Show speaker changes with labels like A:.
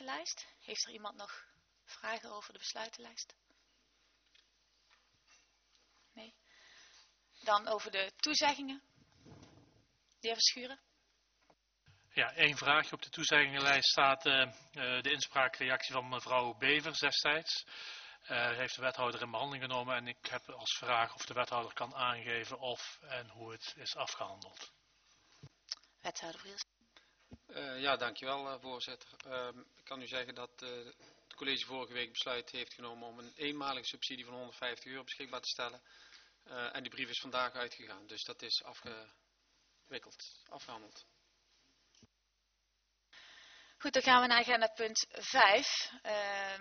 A: besluitenlijst. Heeft er iemand nog vragen over de besluitenlijst? Nee. Dan over de toezeggingen. De heer Verschuren.
B: Ja, één vraagje op de toezeggingenlijst staat de inspraakreactie van mevrouw Bever destijds. Heeft de wethouder in behandeling genomen en ik heb als vraag of de wethouder kan aangeven of en hoe het is afgehandeld.
A: Wethouder Vriels.
C: Ja, dankjewel voorzitter. Ik kan u zeggen dat het college vorige week besluit heeft genomen om een eenmalige subsidie van €150 beschikbaar te stellen. En die brief is vandaag uitgegaan, dus dat is afgehandeld.
A: Goed, dan gaan we naar agenda punt 5.